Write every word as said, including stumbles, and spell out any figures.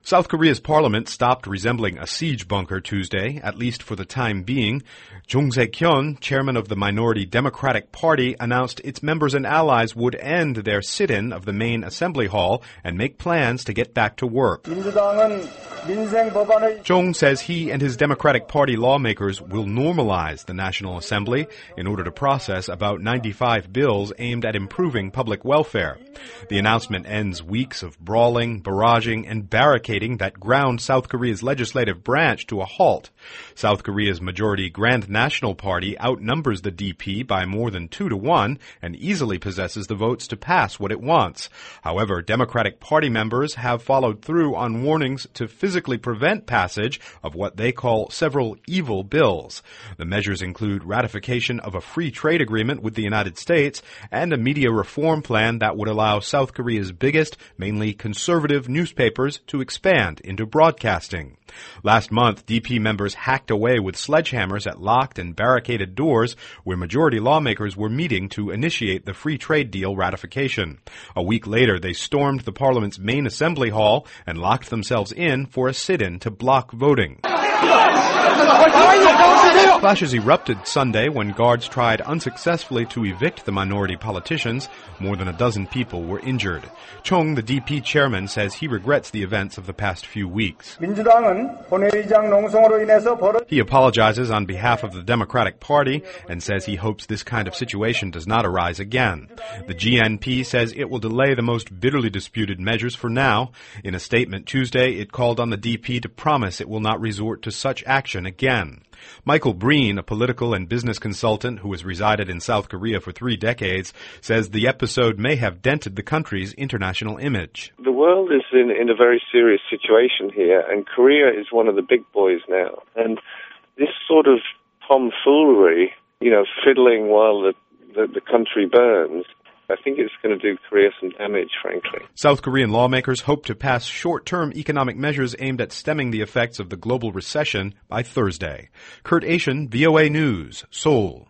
South Korea's parliament stopped resembling a siege bunker Tuesday, at least for the time being. Jung Se-kyun, chairman of the minority Democratic Party, announced its members and allies would end their sit-in of the main assembly hall and make plans to get back to work. Jung says he and his Democratic Party lawmakers will normalize the National Assembly in order to process about ninety-five bills aimed at improving public welfare. The announcement ends weeks of brawling, barraging, and barricading that ground South Korea's legislative branch to a halt. South Korea's majority Grand National Party outnumbers the D P by more than two to one and easily possesses the votes to pass what it wants. However, Democratic Party members have followed through on warnings to physically prevent passage of what they call several evil bills. The measures include ratification of a free trade agreement with the United States and a media reform plan that would allow South Korea's biggest, mainly conservative newspapers to expand into broadcasting. Last month, D P members hacked away with sledgehammers at locked and barricaded doors where majority lawmakers were meeting to initiate the free trade deal ratification. A week later, they stormed the parliament's main assembly hall and locked themselves in for a sit-in to block voting. Clashes erupted Sunday when guards tried unsuccessfully to evict the minority politicians. More than a dozen people were injured. Chung, the D P chairman, says he regrets the events of the past few weeks. He apologizes on behalf of the Democratic Party and says he hopes this kind of situation does not arise again. The G N P says it will delay the most bitterly disputed measures for now. In a statement Tuesday, it called on the D P to promise it will not resort to such action again. Michael Breen, a political and business consultant who has resided in South Korea for three decades, says the episode may have dented the country's international image. The world is in, in a very serious situation here, and Korea is one of the big boys now. And this sort of tomfoolery, you know, fiddling while the, the, the country burns, I think it's going to do Korea some damage, frankly. South Korean lawmakers hope to pass short-term economic measures aimed at stemming the effects of the global recession by Thursday. Kurt Asian, V O A News, Seoul.